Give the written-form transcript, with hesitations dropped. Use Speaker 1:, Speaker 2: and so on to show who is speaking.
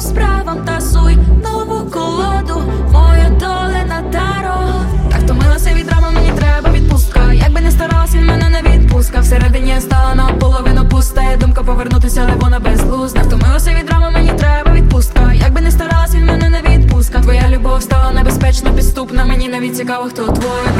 Speaker 1: справам тасуй нову колоду, моя доля на таро. Так втомилася від драми, мені треба відпустка. Якби не старалась, він мене не відпускав. Всередині я стала наполовину пуста. Є думка повернутися, але вона безглузда. Втомилася від драми, мені треба відпустка. Якби не старалась, він мене не відпускав. Твоя любов стала небезпечно підступна. Мені навіть цікаво, хто твоя